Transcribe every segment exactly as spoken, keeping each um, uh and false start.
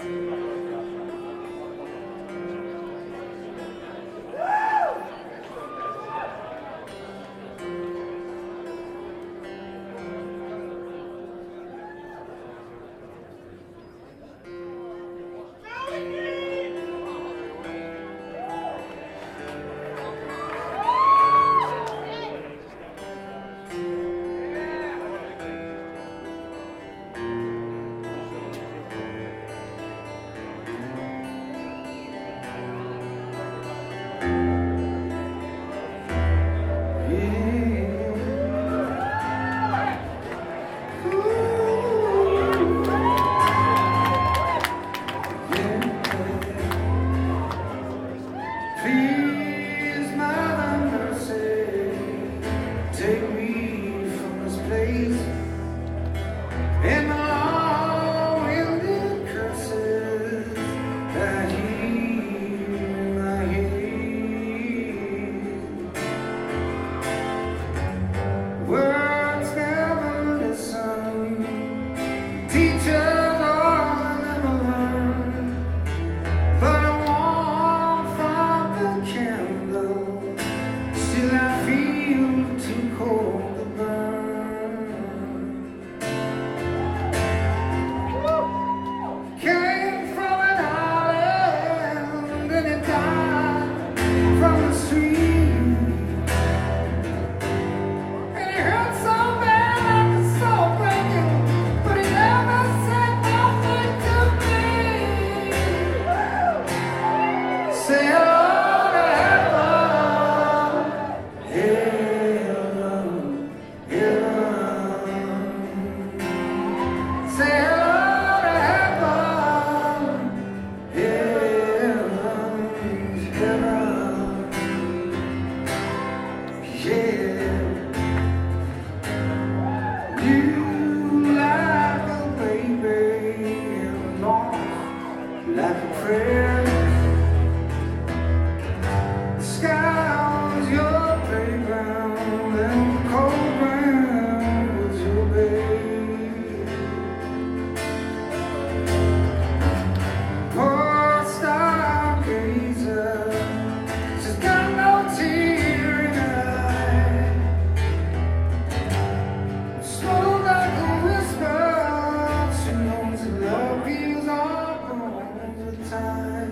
Please, Mother Mercy, take me from this place and the long-winded curses that hear in my head. Words never listen, teachers all never learn, but I still I feel too cold to burn. Came from an island and it died from the street, and it hurt so bad I was so breaking, but he never said nothing to me. Say hello. Say hello to heaven, heaven, heaven, yeah. You like a baby and lost like a prayer. The sky was your playground and the cold ground was your bed. Time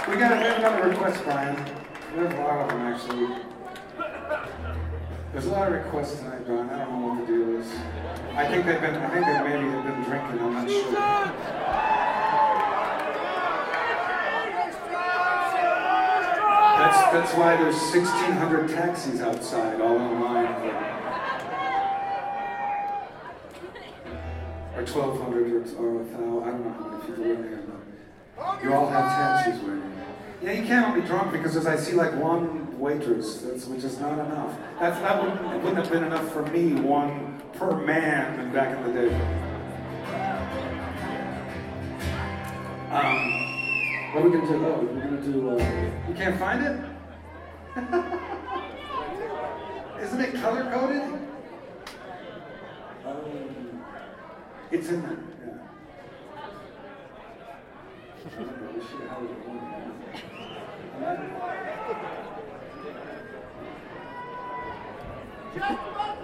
We got another request, Brian. There's a lot of them, actually. There's a lot of requests tonight, Brian. I don't know what the deal is. I think they've been, I think they maybe have been drinking, I'm not sure. That's, that's why there's sixteen hundred taxis outside, all in line. Or twelve hundred, or, or one thousand, I don't know how many people are in there, but you all have taxis waiting. Yeah, you can't all be drunk because as I see like one waitress, that's, which is not enough. That's, that wouldn't, it wouldn't have been enough for me, one per man back in the day. Um, what are we gonna do? Oh, we're gonna do, uh, you can't find it? Isn't it color coded? Um, it's in there, yeah. I don't know, we should have it on. All right.